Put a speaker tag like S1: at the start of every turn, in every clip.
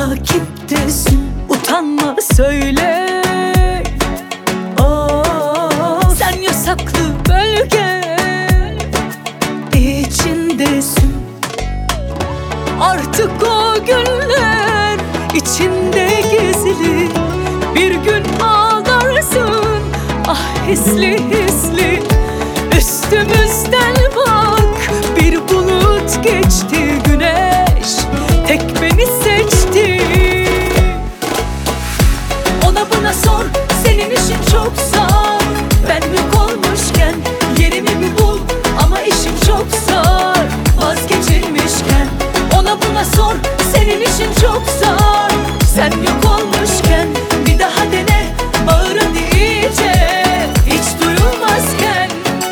S1: takiptesin, utanma söyle. Sen yasaklı bölge içindesin. Artık o günler içinde gizli. Bir gün ağlarsın, ah hisli hisli. Üstümüzden bak, bir bulut geçti, güneş tek beni seçti. Ona buna sor, senin işin çok zor. Ben yok olmuşken yerimi bir bul, ama işim çok zor vazgeçilmişken. Ona buna sor, senin işin çok zor. Sen yok olmuşken bir daha dene, bağır hadi iyice, hiç duyulmazken.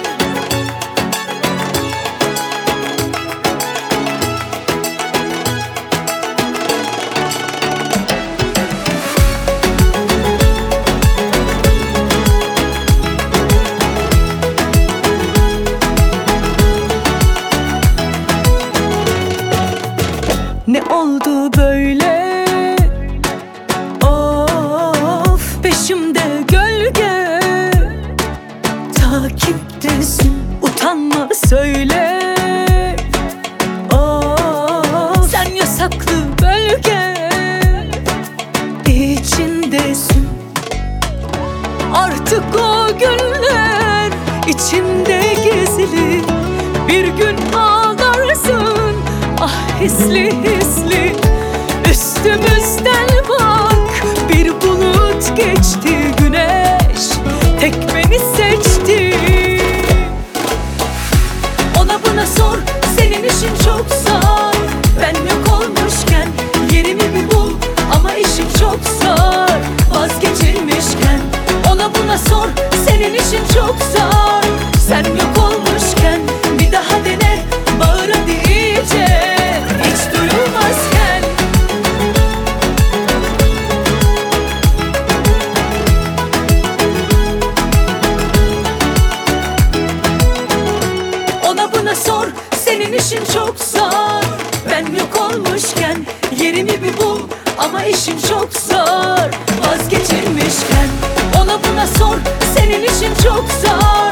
S1: Ne oldu böyle? Of, peşimde gölge. Takiptesin, utanma söyle. Sen yasaklı bölge içindesin. Artık o günler içinde gizli. Bir gün ağlarsın, ah hisli hisli. Üstümüzden bak, bir bulut geçti, güneş tek beni seçti. Ona buna sor, senin işin çok zor. Ben yok olmuşken yerimi bir bul, ama işim çok zor vazgeçilmişken. Ona buna sor, senin işin çok zor. Sen yok olmuşken bir daha dene, bağır hadi iyice, hiç duyulmazken. Ona buna sor, senin işin çok zor. Ben yok olmuşken yerimi bir bul, ama işim çok zor vazgeçilmişken. Ona buna sor, senin işin çok zor.